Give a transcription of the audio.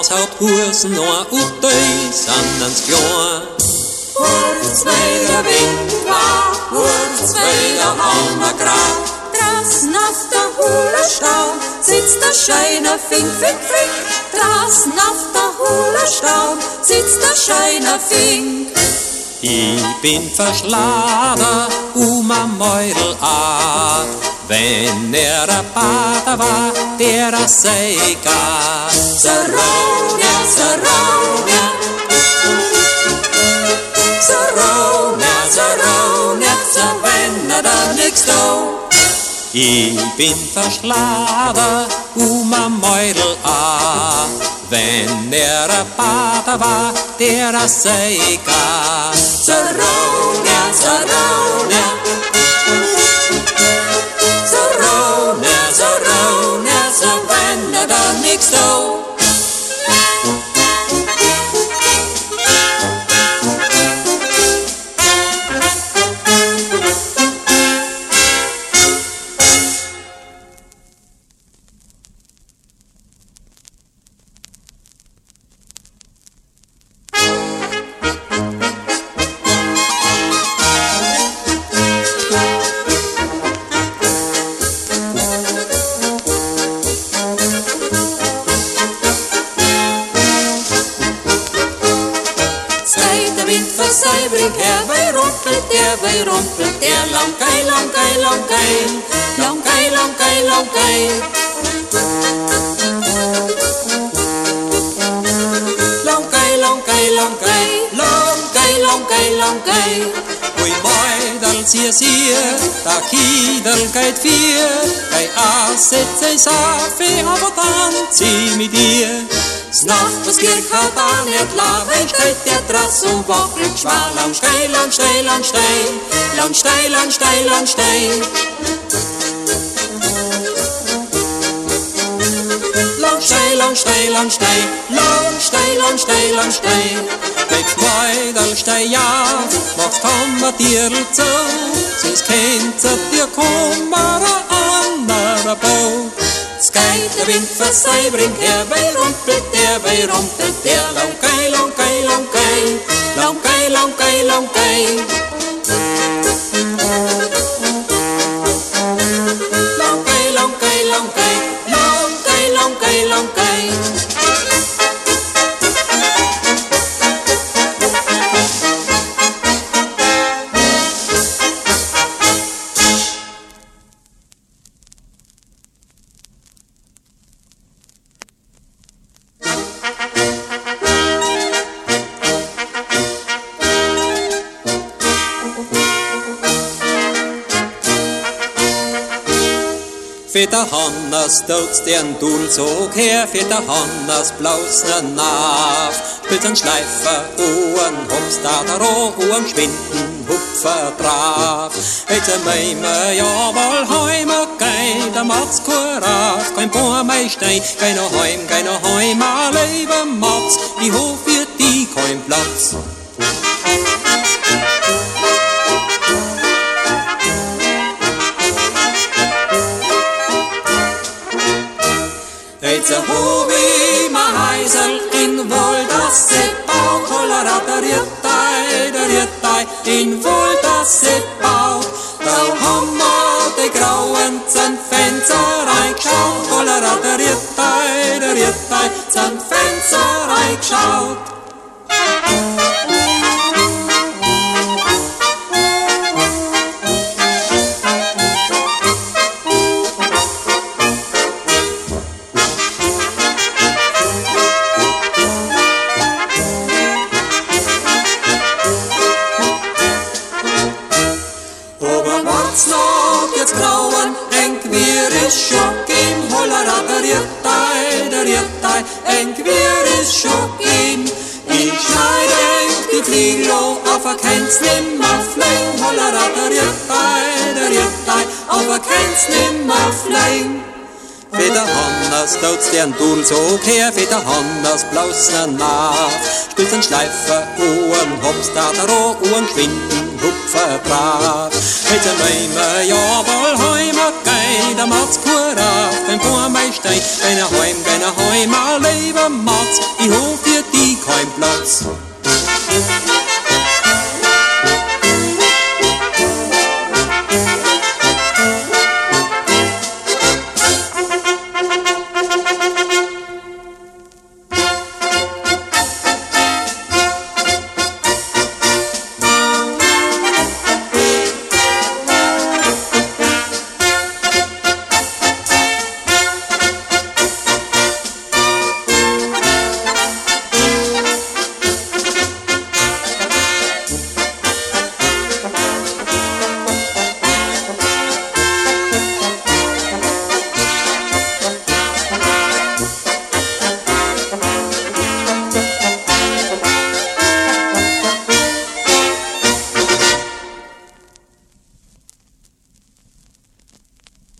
Hans haut Husen noch auf Deus an ans Klein. Zweiter Wind war, zweiter Hammergrad. Draußen auf der Hullerstau sitzt der Scheiner Fink, Fink, Fink. Draußen auf der Hullerstau sitzt der Scheiner Fink. Ich bin verschlagen am Meudel an, wenn der Pater war, der Seika. Saronia, Saronia, Saronia, Saronia, so wenn da nix do. Ich bin verschlagen am Meudel an, wenn der Pater war, der Seika. Saronia, Saronia, Saronia, Saronia, so wenn da nix do. Wij rompelt der Langkei, Langkei, Langkei, Langkei, Langkei, Langkei. Langkei, Langkei, Langkei, Langkei, Langkei, Langkei. Ui Meudel, sie, da Kiedel geht vier, kei Asset sei Safi, aber dann zieh mit dir. Nachbarskirch hat an et Laven, steht der Trass und wackelt schmal. Landstei, Landstei, Landstei, Landstei, Landstei, Landstei. Landstei, Landstei, Landstei, Landstei, Landstei, Landstei. Weg Meudel, stei ja, machst Hammertierl zu, sonst kennt dir kummer ein anderer Boot. Skait der Wind versei, bring her, bei rumpelt der, Langkei, Langkei, Langkei, Langkei, Langkei, Langkei. Langkei, Langkei, Langkei, Langkei, Langkei, Langkei. Väter Hannas döds den Dul så her, Väter Hannas blausne Nav. Spielt en Schleifer og en hoppstader og en Schwinden hupfer brav. Etter meg med javel heim og gei, der Mats koraf, kein på meg stei, gei no heim, alleive Mats, i hof wird die kein Platz. Eits a hovi ma heisel in Voldasse Bau, Kolera der Rittai, in Voldasse Bau. Da hammer de grauen z'n Fenster reingeschaut, Kolera der Rittai, z'n Fenster reingeschaut. Kennst nimmer Flein, hollera der Rittai, aber kennst nimmer Flein. Väter Hannas döds den Dul så her, Väter Hannas blausne Nav. Spielt en Schleifer og en hoppstader og en Schwinden hupfen brav. Mit dem Eimer, ja, wohl heim, okay, da macht's gut auf. Wenn vor mir steht, wenn er heim, mein Leben macht's, ich hoffe für die kein Platz.